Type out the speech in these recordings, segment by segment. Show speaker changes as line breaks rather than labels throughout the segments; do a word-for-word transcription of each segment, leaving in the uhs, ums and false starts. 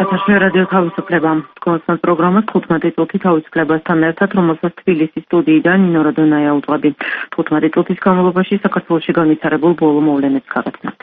ეთერში რადიო თავისუფლება. კონსტანტ პროგრამას თხუთმეტი წუთი თავისუფლებასთან ერთად, რომელსაც თბილისის სტუდიიდან ნინო რადონაია უძღვები. თხუთმეტი წუთის განმავლობაში საქართველოში განვითარებულ ბოლო მოვლენებს გაგაცნობთ.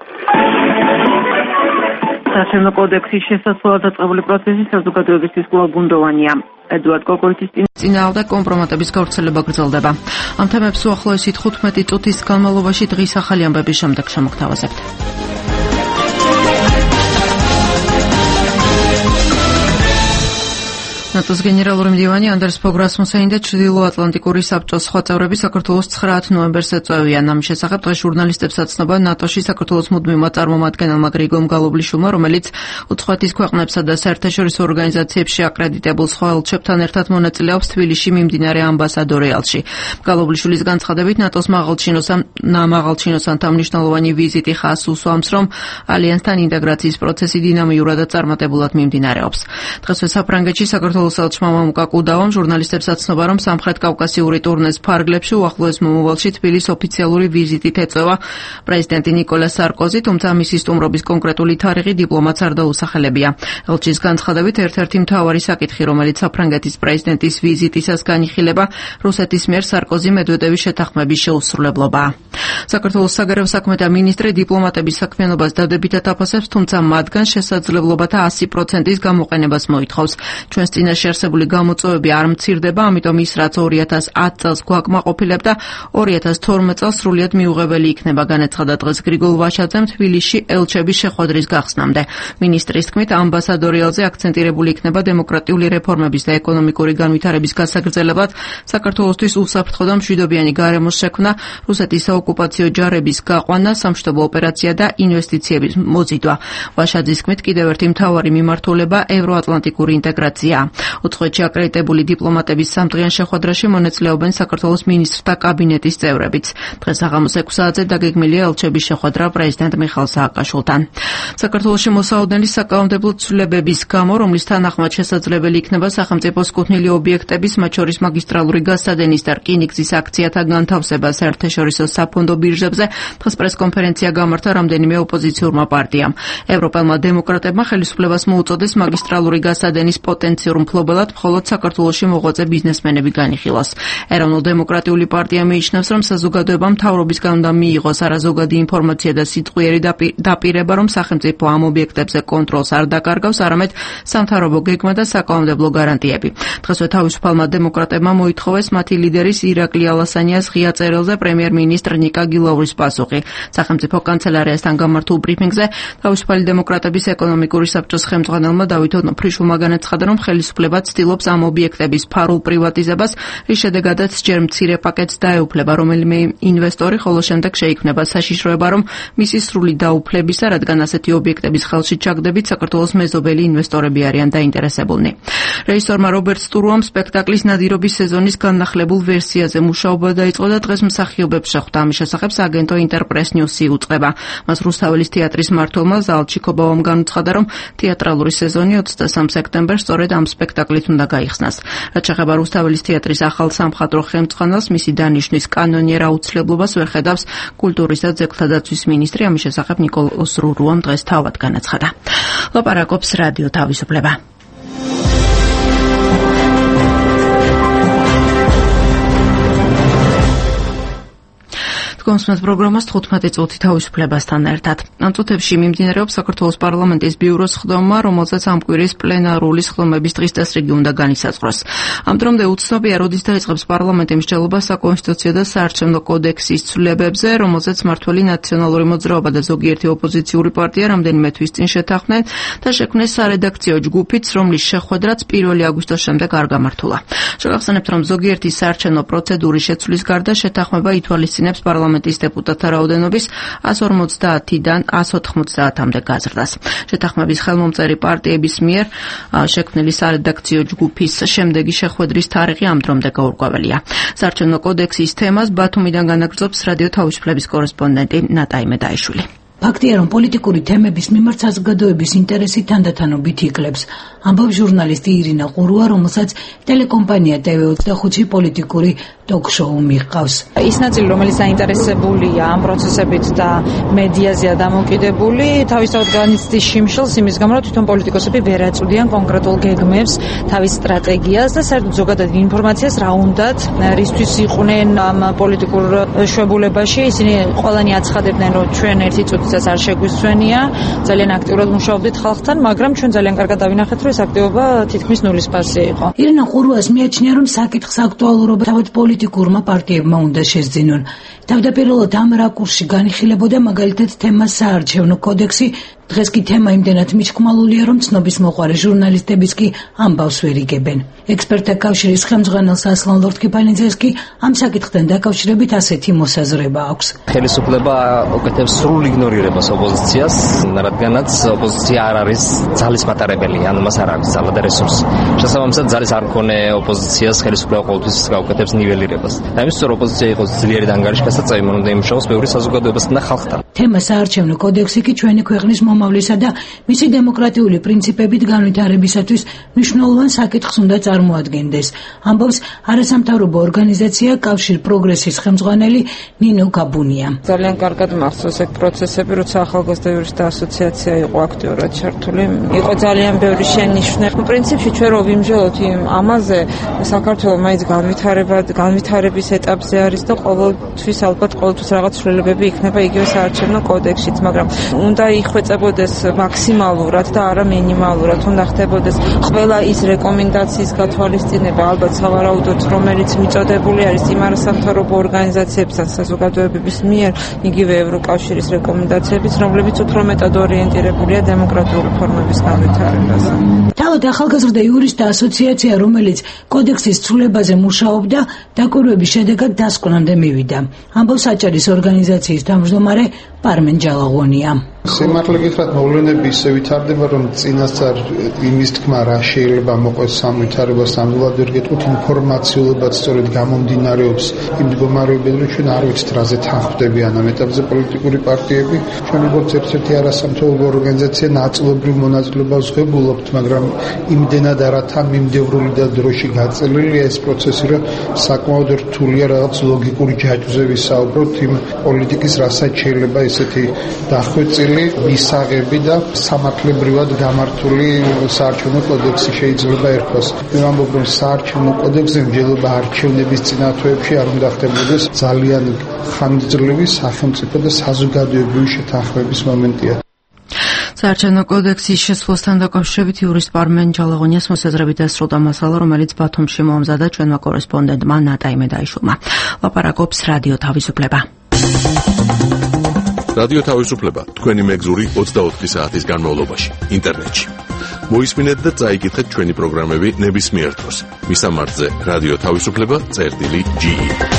საარჩევნო კოდექსის შესაცვლელად დაწყებული პროცესი საზოგადოებისთვის კვლავ ედუარდ კოკორიტის წინააღმდეგ კომპრომატების გავრცელება გრძელდება. ამ თემებს უახლოესი თხუთმეტი წუთის განმავლობაში დღის ახალი ამბების შემდეგ შემოგთავაზებთ. ნატოს გენერალური მდივანი ანდრეს ფოგ რასმუსენი და ჩრდილოატლანტიკური საბჭოს სხვა წევრები საქართველოს ცხრა ნოემბერს ეწევიან. ამის შესახებ დღეს ჟურნალისტებსაც ცნობა ნატოში საქართველოს მუდმივმა წარმომადგენელმა გრიგოლ მგალობლიშვილმა, რომელიც უცხოეთის ქვეყნებსა და საერთაშორისო ორგანიზაციებში აკრედიტებულ სხვა ელჩებთან ერთად მონაწილეობს თბილისში მიმდინარე ამბასადორიალში. მგალობლიშვილის განცხადებით, ნატოს მაღალჩინოსანთა მნიშვნელოვანი ვიზიტი ხაზს უსვამს, რომ ალიანსთან ინტეგრაციის პროცესი დინამიურად და წარმატებულად მიმდინარეობს. დღესვე საფრანგეთში საქართველოს ელჩმა მამუკა კუდაომ ჟურნალისტებსაც ცნობა, რომ სამხრეთ კავკასიური ტურნეს ფარგლებში უახლოეს მომავალში თბილისის ოფიციალური ვიზიტით ეწევა პრეზიდენტი ნიკოლა სარკოზი, თუმცა მისი სტუმრობის კონკრეტული თარიღი დიპლომატს არ დაუსახელებია. ელჩის განცხადებით, ერთ-ერთი მთავარი საკითხი, რომელიც საფრანგეთის პრეზიდენტის ვიზიტისას განიხილება, რუსეთის მიერ სარკოზი მედვედევის შეთანხმების შეუსრულებლობაა. საქართველოს საგარეო საქმეთა მინისტრი დიპლომატების საქმიანობას დადებითად აფასებს, თუმცა მათგან შესაძლებლობათა ასი პროცენტის გამოყენებას მოითხოვს. ჩვენს წინაშე არსებული გამოწვევები არ მცირდება, ამიტომ ის, რაც ორი ათას ათ წელს გვაკმაყოფილებდა, ორი ათას თორმეტ წელს სრულიად მიუღებელი იქნება, განაცხადა დღეს გრიგოლ ვაშაძემ თბილისში ელჩების შეხვედრის გახსნამდე. მინისტრის თქმით, ამბასადორიალზე აქცენტირებული იქნება დემოკრატიული რეფორმების და ეკონომიკური განვითარების გასაგრძელებლად, საქართველოსთვის უსაფრთხო და მშვიდობიანი გარემოს შექმნა, რუსეთის საოკუპაციო ჯარების გაყვანა, სამშვიდობო ოპერაცია და ინვესტიციების მოზიდვა. ვაშაძის თქმით, კიდევ ერთი მთავარი მიმართულება ევროატლანტიკური ინტეგრაცია. უცხოეთში აკრედიტებული დიპლომატების სამდღიან შეხვედრაში მონაწილეობენ საქართველოს მინისტრთა კაბინეტის წევრებიც. დღეს საღამოს ექვსი საათზე დაგეგმილია ელჩების შეხვედრა პრეზიდენტ მიხაილ სააკაშვილთან. საქართველოში მოსაოდნელი საკანონმდებლო ცვლილებების გამო, რომლის თანახმად შესაძლებელი იქნება სახელმწიფოს კუთვნილი ობიექტების, მათ შორის მაგისტრალური გასადენის და რკინიგზის აქციათა განთავსება საერთაშორისო საფონდო ბირჟებზე, დღეს პრესკონფერენცია გამართა რამდენიმე ოპოზიციურმა პარტიამ. ევროპელმა დემოკრატებმა ხელისუფლებას მოუწოდეს მაგისტრალური გასადენის პოტენციურ მფლობელად მხოლოდ საქართველოში მოღვაწე ბიზნესმენები განიხილოს. ეროვნულ-დემოკრატიული პარტია მიიჩნევს, რომ საზოგადოებამ მთავრობისგან უნდა მიიღოს არაზოგადი ინფორმაცია და სიტყვიერი დაპირება, რომ სახელმწიფო ამ ობიექტებზე კონტროლს არ დაკარგავს, არამედ სამთავრობო გეგმა და საკანონმდებლო გარანტიები. დღესვე თავისუფალმა დემოკრატებმა მოითხოვეს მათი ლიდერის ირაკლი ალასანიას ღია წერილზე პრემიერ-მინისტრ ნიკა გილაურის პასუხი. სახელმწიფო კანცელარიასთან გამართულ ბრიფინგზე თავისუფალი დემოკრატების ეკონომიკური საბჭოს ხელმძღვანელმა დავით ონოფრიშვილმა განაცხადა, რომ ხელისუფლება ცდილობს ამ ობიექტების ფარულ პრივატიზებას, რის შედეგადაც ჯერ მცირე პაკეტს დაეუფლება რომელიმე ინვესტორი, ხოლო შემდეგ შეიქმნება საშიშროება, რომ მისი სრული დაუფლებისა, რადგან ასეთი ობიექტების ხელში ჩაგდებით საქართველოს მეზობელი ინვესტორები არიან დაინტერესებულნი. რეჟისორმა რობერტ სტურუამ სპექტაკლის ნადირობის სეზონის განახლებულ ვერსიაზე მუშაობა დაიწყო და დღეს მსახიობებს შეხვდა. ამის შესახებ სააგენტო ინტერპრეს ნიუსი უწყება. მას რუსთაველის თეატრის მმართველმა ზალჩიკობავამ განუცხადა, რომ თეატრალური სეზონი ოცდასამ სექტემბერს სწორედ ამ სპექტაკლით უნდა გაიხსნას. რაც შეეხება რუსთაველის თეატრის ახალ სამხატვრო ხელმძღვანელს, მისი დანიშვნის კანონიერ აუცილებლობას ვერ ხედავს კულტურის და ძეგლთა დაცვის მინისტრი. ამის შესახებ ნიკოლოზ რურუამ დღეს თავად განაცხადა. ლაპარაკობს რადიო თავისუფლება. კონსმეთ პროგრამას თხუთმეტი წუთი თავისუფლებასთან ერთად. ამ წუთებში მიმდინარეობს საქართველოს პარლამენტის ბიუროს სხდომა, რომელზეც ამ კვირის პლენარული სხდომების დღის წესრიგი უნდა განისაზღვროს. ამ დრომდე უცნობია, როდის დაიწყებს პარლამენტი მსჯელობა საკონსტიტუციო და საარჩევნო კოდექსის ცვლილებებზე, რომელზეც მმართველი ნაციონალური მოძრაობა და ზოგიერთი ოპოზიციური პარტია რამდენიმე თვის წინ შეთანხმდნენ და შექმნეს სარედაქციო ჯგუფიც, რომლის შეხვედრაც პირველი აგვისტოს შემდეგ არ გამართულა. შევახსენებთ, რომ ზოგიერთი საარჩევნო პროცედურის შეცვლის გარდა შეთანხმება ითვალისწინებს პარლამენტის დეპუტატთა რაოდენობის ასი ორმოცდაათიდან ასი ოთხმოცდაათამდე გაზრდას. შეთანხმების ხელმომწერი პარტიების მიერ შექმნილი სარედაქციო ჯგუფის შემდეგი შეხვედრის თარიღი ამ დრომდე გაურკვეველია. საარჩევნო კოდექსის თემას ბათუმიდან განაგრძობს რადიო თავისუფლების კორესპონდენტი ნატაი მედაიშვილი.
ფაქტია, რომ პოლიტიკური თემების მიმართ საზოგადოების ინტერესი თანდათანობით იკლებს. ამბობს ჟურნალისტი ირინა ყურუა, რომელსაც ტელეკომპანია ტევ ოცდახუთი პოლიტიკური ტოკ-შოუ მიჰყავს.
ის ნაწილი, რომელიც საინტერესებულია ამ პროცესებით და მედიაზეა დამოკიდებული, თავისთავად განიცდის შიმშილს იმის გამო, რომ თვითონ პოლიტიკოსები ვერ აწვდიან კონკრეტულ გეგმებს, თავის სტრატეგიას და საერთოდ ზოგადად ინფორმაციას რა უნდათ, რისთვის იყვნენ ამ პოლიტიკურ შვებულებაში. ისინი ყველანი აცხადებდნენ, რომ ჩვენ ერთი წუთსაც არ შეგვისვენია, ძალიან აქტიურად მუშაობდით ხალხთან, მაგრამ ჩვენ ძალიან კარგად დავინახეთ, რომ ეს აქტივობა თითქმის ნულის ფასზე იყო.
ირინა ყურუას მიაჩნია, რომ საკითხს აქტუალურობა თავად პოლიტიკურმა პარტიებმა უნდა შესძინონ. თავდაპირველად ამ რაკურსში განიხილებოდა მაგალითად თემა საარჩევნო კოდექსი. დღეს კი თემა იმდენად მიჩქმალულია, რომ ცნობის მოყვარე ჟურნალისტებიც კი ამბავს ვერ იგებენ. ექსპერტთა კავშირის ხელმძღვანელს ასლან ლორთქიფანიძეს კი ამ საკითხთან დაკავშირებით ასეთი მოსაზრება აქვს.
ხელისუფლება უკეთებს სრულ იგნორირებას ოპოზიციას, რადგანაც ოპოზიცია არ არის ძალის მატარებელი, ანუ მას არ აქვს ძალა და რესურსი. შესაბამისად, ძალის არ მქონე ოპოზიციას ხელისუფლება ყოველთვის გაუკეთებს ნიველირებას. და იმის სწორ ოპოზიცია იყოს ძლიერი და ანგარიშგასაწევი, უნდა იმუშაოს ბევრი საზოგადოებასთან და ხალხთან.
თემა საარჩევნო კოდექსი კი ჩვენი ქვეყნის მომავლისა და მისი დემოკრატიული პრინციპებით განვითარებისათვის მნიშვნელოვან საკითხს უნდა წარმოადგენდეს. ამბობს არასამთავრობო ორგანიზაცია კავშირ პროგრესის ხელმძღვანელი ნინო გაბუნია.
ძალიან კარგად მახსოვს ეგ პროცესები, როცა ახალგაზრდა იურისტთა ასოციაცია იყო აქტიურად ჩართული. იყო ძალიან ბევრი შენიშვნა. პრინციპში ჩვენ რო ვიმჟელოთ იმ ამაზე, საქართველოს მაინც განვითარება, განვითარების ეტაპზე არის და ყოველთვის ალბათ ყოველთვის რაღაც ცვლილებები იქნება იგივე საარჩევნო კოდექსშიც, მაგრამ უნდა იხვეწებოდეს მაქსიმალურად და არა მინიმალურად, უნდა ხდებოდეს ყველა ის რეკომენდაციის გათვალისწინება, ალბათ სავარაუდოდ, რომელიც მიწოდებული არის იმ არასამთავრობო ორგანიზაციებთან საზოგადოებების მიერ, იგივე ევროკავშირის რეკომენდაციებიც, რომლებიც უფრო მეტად ორიენტირებულია დემოკრატიული ფორმების განვითარებაზე.
თავად ახალგაზრდა იურისტთა ასოციაცია, რომელიც კოდექსის ცვლილებაზე მუშაობდა, დაკვირვების შედეგად დასკვნამდე მივიდა. ამბობს აჭარის ორგანიზაციის თავმჯდომარე პარმენ ჯალაღონია.
სიმართლე გითხრათ, მოვლენები ისე ვითარდება, რომ წინასწარ იმის თქმა რა შეიძლება მოყვეს სამ ვითარებას, ნამდვილად ვერ გეტყვით, ინფორმაციულობაც სწორედ გამომდინარეობს იმ მდგომარეობიდან, რომ ჩვენ არ ვიცით რაზე თანხმდებიან ამ ეტაპზე პოლიტიკური პარტიები. ჩვენ როგორც ერთ-ერთი არასამთავრობო ორგანიზაცია ნაწილობრივ მონაწილეობას ვღებულობთ, მაგრამ იმდენად არათა მიმდევრული და დროში გაწელილია ეს პროცესი, რომ საკმაოდ რთულია რაღაც ლოგიკური ჯაჭვზე ვისაუბროთ იმ პოლიტიკის, რასაც შეიძლება ესეთი დახვეწილი მისაღები და სამართლებრივად გამართული საარჩევნო კოდექსი შეიძლება ერქვას. მე ვამბობ, რომ საარჩევნო კოდექსზე მსჯელობა არჩევნების წინათვეებში არ უნდა ხდებოდეს ძალიან ხანგრძლივი სახელმწიფო და საზოგადოებრივი შეთანხმების მომენტია.
საარჩევნო კოდექსის შესვლასთან დაკავშირებით იურისტ პარმენ ჯალაღონიას მოსაზრებით დასრულდა მასალა, რომელიც ბათუმში მოამზადა ჩვენმა კორესპონდენტმა ნატა იმედაიშვილმა. ლაპარაკობს რადიო თავისუფლება.
რადიო თავისუფლება თქვენი მეგზური ოცდაოთხი საათის განმავლობაში ინტერნეტში. მოისმინეთ და წაიკითხეთ ჩვენი პროგრამები ნებისმიერ დროს. მისამართზე რადიო თავისუფლება წერტილი ჯი.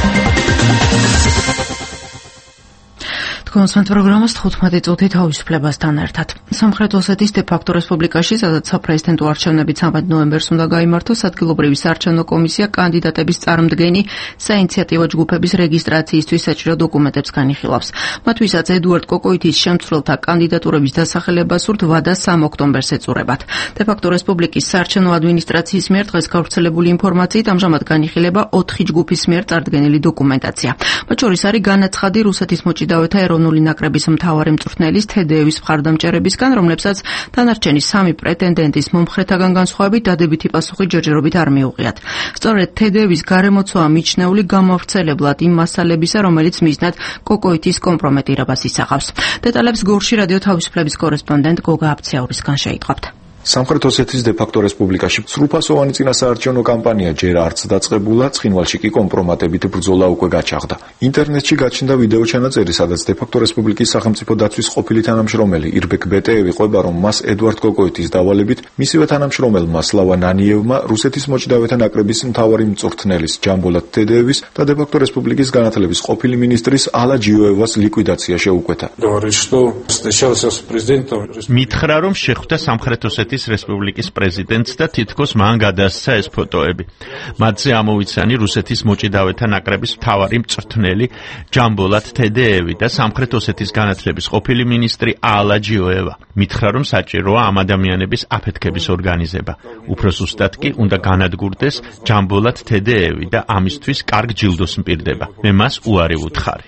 კონსვენთ პროგრამას თხუთმეტი წუთი თავისუფლებასთან ერთად. სამხრეთ ოსეთის დე-ფაქტო რესპუბლიკაში, სადაც საპრეზიდენტო არჩევნები ცამეტ ნოემბერს უნდა გაიმართოს, ადგილობრივი საარჩევნო კომისია კანდიდატების წარმდგენი საინიციატივო ჯგუფების რეგისტრაციისთვის საჭირო დოკუმენტებს განიხილავს. მათთვისაც ედუარდ კოკოითის შემცვლელთა კანდიდატურების დასახელება სურთ ვადა სამ ოქტომბერს ეწურებათ. დე-ფაქტო რესპუბლიკის საარჩევნო ადმინისტრაციის მიერ დღეს გავრცელებული ინფორმაციით ამჟამად განიხილება ოთხი ჯგუფის მიერ წარდგენილი დოკუმენტაცია. მათ შორის არის განაცხადი რუსეთის მოჭიდავეთა ეროვნული ნაკრების მთავარი მწვრთნელის თედეევის მხარდამჭერებისგან, რომლებსაც დანარჩენი სამი პრეტენდენტის მომხრეთაგან განსხვავებით დადებითი პასუხი ჯერჯერობით არ მიუღიათ. სწორედ თედეევის გარემოცვაა მიჩნეული გამავრცელებლად იმ მასალებისა, რომელიც მიზნად კოკოითის კომპრომეტირებას ისახავს. დეტალებს გორში რადიო თავისუფლების კორესპონდენტ გოგა აბციაურისგან შეიტყობთ.
სამხრეთ ოსეთის დე-ფაქტო რესპუბლიკაში სრულფასოვანი წინასაარჩევნო კამპანია ჯერ არც დაწყებულა, ცხინვალში კი კომპრომატებით ბრძოლა უკვე გაჩაღდა. ინტერნეტში გაჩნდა ვიდეო ჩანაწერი, სადაც დე-ფაქტო რესპუბლიკის სახელმწიფო დაცვის ყოფილი თანამშრომელი ირბეკ ბეტეევი ყვება, რომ მას ედუარდ კოკოითის დავალებით მისივე თანამშრომელმა სლავა ნანიევმა რუსეთის მოჭიდავეთა ნაკრების მთავარი მწვრთნელის ჯამბოლად თედეევის და დე-ფაქტო რესპუბლიკის განათლების ყოფილი მინისტრის ალა ჯიოევას ლიკვიდაცია შეუკვეთა.
მითხრა, რომ შეხვდა სამხრეთ ოსეთის რუსეთის რესპუბლიკის პრეზიდენტს და თითქოს მან გადასცა ეს ფოტოები. მათზე ამოვიცანი რუსეთის მოჭიდავეთა ნაკრების მთავარი მწვრთნელი ჯამბოლატ თედეევი და სამხრეთ ოსეთის განათლების ყოფილი მინისტრი ალა ჯიოევა. მითხრა, რომ საჭიროა ამ ადამიანების აფეთქების ორგანიზება. უფრო ზუსტად კი უნდა განადგურდეს ჯამბოლატ თედეევი და ამისთვის კარგ ჯილდოს მპირდება. მე მას უარი ვუთხარი.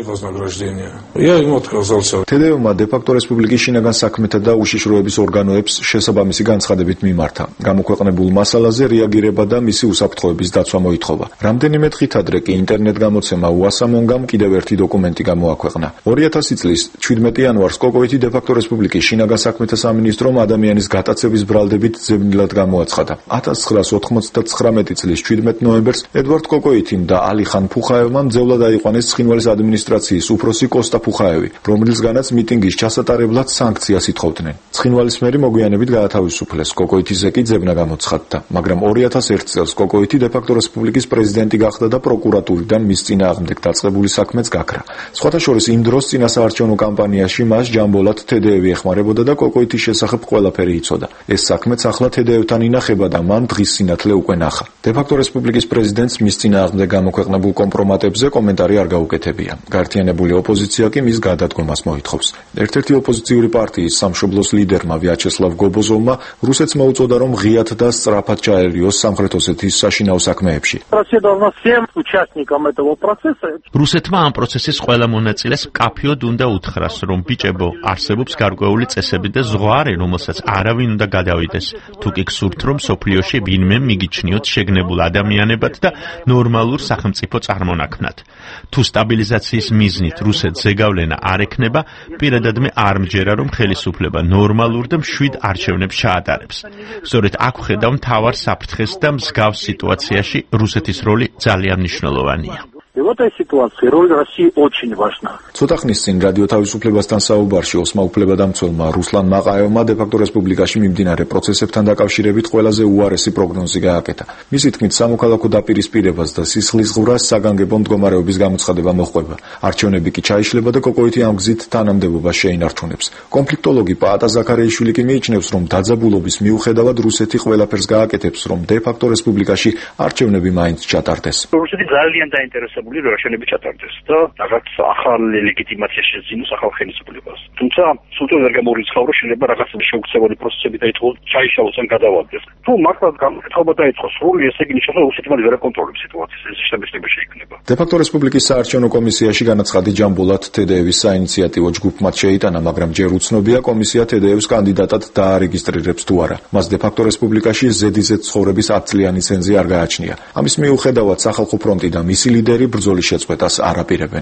თედეევმა დე-ფაქტო რესპუბლიკის შინაგან საქმეთა და უშიშროების ორგანოებს შესაბამისი განცხადებით მიმართა. გამოქვეყნებულ მასალაზე რეაგირება და მისი უსაფრთხოების დაცვა მოითხოვა. რამდენიმე დღით ადრე კი ინტერნეტ გამოცემა უასამონგამ კიდევ ერთი დოკუმენტი გამოაქვეყნა. ორი ათასი წლის ჩვიდმეტი იანვარს კოკოითი დე-ფაქტო რესპუბლიკის შინაგან საქმეთა სამინისტრომ ადამიანის გატაცების ბრალდებით ძებნილად გამოაცხადა. ათას ცხრაას ოთხმოცდათხრამეტი წლის ჩვიდმეტ ნოემბერს ედვარდ კოკოითიმ და ალიხან ფუხაევმა მძევლად აიყვანეს ცხინვალის ადმინისტრაციის უფროსი კოსტა ფუხაევი, რომლისგანაც მიტინგის ჩასატარებლად სანქციას ითხოვდნენ. ცხინვალის მერი მოგვიანებით გაათავისუფლეს, კოკოითიზე კი ძებნა გამოცხადდა, მაგრამ ორი ათას ერთ წელს კოკოითი დე-ფაქტო რესპუბლიკის პრეზიდენტი გახდა და პროკურატურიდან მის წინააღმდეგ დაწყებული საქმეც გაქრა. სხვათა შორის იმ დროს წინასაარჩევნო კამპანიაში მას ჯამბოლატ თედეევი ეხმარებოდა და კოკოითის შესახებ ყველაფერი იცოდა. ეს საქმეც ახლა თედეევთან ინახება და მან დღის სინათლე უკვე ნახა. დე-ფაქტო რესპუბლიკის პრეზიდენტს მის წინააღმდეგ გამოქვეყნებულ კომპრომატებზე კომენტარი არ გაუკეთებია. გაერთიანებული ოპოზიცია კი მის გადადგომას მოითხოვს. ერთ-ერთი ოპოზიციური პარტიის სამშობლოს ლიდერმა ვიაჩესლავ გობოზოვმა რუსეთს მოუწოდა, რომ ღიად და სწრაფად ჩაერიოს სამხრეთ ოსეთის საშინაო საქმეებში.
რუსეთმა ამ პროცესის ყველა მონაწილეს მკაფიოდ უნდა უთხრას, რომ ბიჭებო, არსებობს გარკვეული წესები და ზღვარი, რომელსაც არავინ უნდა გადავიდეს. თუ კი გსურთ, რომ სოფლიოში ვინმე მიგიჩნიოთ შეგნებულ ადამიანებად და ნორმალურ სახელმწიფო წარმონაქმნად. თუ სტაბილიზაციის მიზნით რუსეთს ზეგავლენა არ ექნება, პირადად მე არ მჯერა, რომ ხელისუფლება ნორმალურ და მშვიდ არჩევნებს ჩაატარებს. სწორედ აქ ვხედავ მთავარ საფრთხეს და მსგავს სიტუაციაში რუსეთის როლი ძალიან მნიშვნელოვანია.
В этой ситуации роль России очень важна.
ცოტა ხნის წინ რადიო თავისუფლებასთან საუბარში ოსმა უფლებადამცველმა რუსლან მაყაევმა დე-ფაქტო რესპუბლიკაში მიმდინარე პროცესებთან დაკავშირებით ყველაზე უარესი პროგნოზი გააკეთა. მისი თქმით, სამოქალაქო დაპირისპირებას და სისხლისღვრას საგანგებო მდგომარეობის გამოცხადება მოჰყვება. არჩევნები კი ჩაიშლება და კოკოითი ამ გზით თანამდებობას შეინარჩუნებს. კონფლიქტოლოგი პაატა ზაქარიაშვილი კი მიიჩნევს, რომ დაძაბულობის მიუხედავად რუსეთი ყველაფერს გააკეთებს, რომ დე-ფაქტო რესპუბლიკაში არჩევნები მაინც ჩატარდეს.
რუსეთი ძალიან დაინტერესებული რომ არჩევნები ჩატარდეს და რაღაც ახალი ლეგიტიმაცია შეძინოს ახალ ხელისუფლებას. თუმცა სულ ვერ გამორიცხავ, რომ შეიძლება რაღაც შეუქცევადი პროცესები დაიწყოს, ჩაიშალოს ან გადავარდეს. თუ მართლა გამოკითხება დაიწყოს სრული, ესე იგი ნიშნავს, რომ რუსეთი ვერ აკონტროლებს სიტუაციას, ეს შეშებისება შეიქმნება.
დე-ფაქტო რესპუბლიკის საარჩევნო კომისიაში განაცხადი ჯამბოლატ თედეევის საინიციატივო ჯგუფმა შეიტანა, მაგრამ ჯერ უცნობია კომისია თედეევს კანდიდატად დაარეგისტრირებს თუ არა. მას დე-ფაქტო რესპუბლიკაში ზედიზედ ცხოვრების ათ წლიანი ცენზი არ გააჩნია. ამის მიუხედავად სახალხო ფრონტი და მისი ლიდერი ბრძოლის შეწყვეტას არ აპირებენ.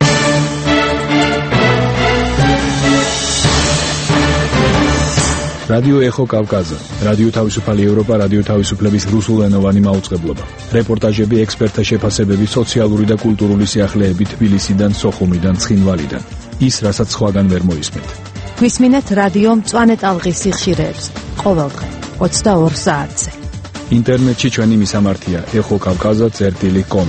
რადიო ეხო კავკაზა, რადიო თავისუფალი ევროპა, რადიო თავისუფლების რუსულენოვანი მაუწყებლობა. რეპორტაჟები, ექსპერტთა შეფასებები, სოციალური და კულტურული სიახლეები თბილისიდან, სოხუმიდან, ცხინვალიდან. ის, რასაც სხვაგან ვერ მოისმენთ.
გვისმინეთ რადიო მწვანე ტალღის სიხშირეებს ყოველდღე ოცდაორ საათზე.
ინტერნეტში ჩვენი მისამართია ეხო კავკაზა წერტილი კომ.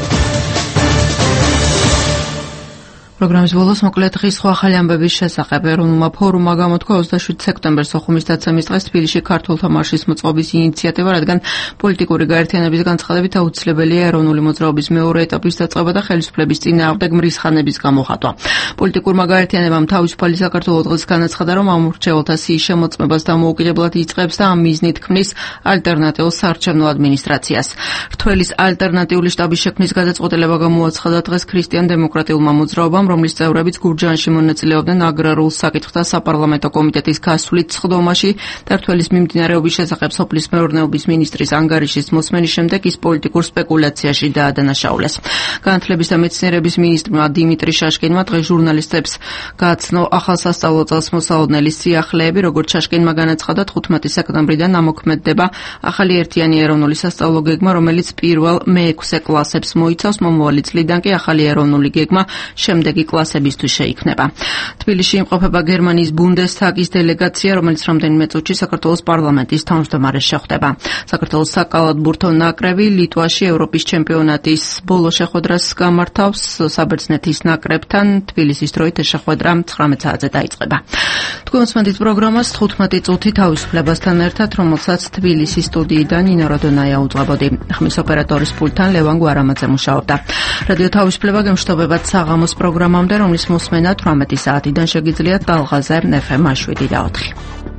პროგრამის ბოლოს მოკლედ დღის სხვა ახალი ამბების შესახებ. ეროვნულმა ფორუმმა გამოთქვა ოცდაშვიდ სექტემბერს სოხუმის დაცემის დღეს თბილისში ქართველთა მარშის მოწყობის ინიციატივა, რადგან პოლიტიკური გაერთიანების განცხადებით აუცილებელია ეროვნული მოძრაობის მეორე ეტაპის დაწყება და ხელისუფლების წინააღმდეგ მრისხანების გამოხატვა. პოლიტიკურმა გაერთიანებამ თავისუფალი საქართველო დღეს განაცხადა, რომ ამ მრჩეველთა სიის შემოწმებას დამოუკიდებლად იწყებს და ამ მიზნით ქმნის ალტერნატიულ საარჩევნო ადმინისტრაციას. რთველის ალტერნატიული შტაბის შექმნის გადაწყვეტილება გამოაცხადა დღეს ქრისტიან-დემოკრატიულმა მოძრაობამ, რომლის წევრებიც გურჯაანში მონაწილეობდნენ აგრარულ საკითხთა საპარლამენტო კომიტეტის გასვლით სხდომაში და რთველის მიმდინარეობის შესახებ სოფლის მეურნეობის მინისტრის ანგარიშის მოსმენის შემდეგ ის პოლიტიკურ სპეკულაციაში დაადანაშაულეს. განათლების და მეცნიერების მინისტრმა დიმიტრი შაშკინმა დღეს ჟურნალისტებს გააცნო ახალ სასწავლო წელს მოსალოდნელის სიახლეები, როგორც შაშკინმა განაცხადა, თხუთმეტი სექტემბრიდან ამოქმედდება ახალი ერთიანი ეროვნული სასწავლო გეგმა, რომელიც პირველ მეექვსე კლასებს მოიცავს, მომავალი წლიდან კი ახალი ეროვნული გეგმა შემდეგ კლასებისთვის შეიქმნება. თბილისში იმყოფება გერმანიის ბუნდესტაგის დელეგაცია, რომელიც რამდენიმე წუთში საქართველოს პარლამენტის თავმჯდომარეს შეხვდება. საქართველოს საკალათბურთო ნაკრები ლიტვაში ევროპის ჩემპიონატის ბოლო შეხვედრას გამართავს საბერძნეთის ნაკრებთან. თბილისის დროით ეს შეხვედრა ცხრამეტ საათზე დაიწყება. გვემოსმენთ პროგრამას თხუთმეტი წუთი თავისუფლებასთან ერთად, რომელსაც თბილისის სტუდიიდან ნინო როდონაია უძღვებოდი. ხმის ოპერატორის პულტთან ლევან გვარამაძე მუშაობდა. რადიო თავისუფლება გემშვიდობებათ საღამოს პროგრამამდე, რომლის მოსმენა თვრამეტი საათიდან შეგიძლიათ ტალღაზე ეფ ემ შვიდი და ოთხი.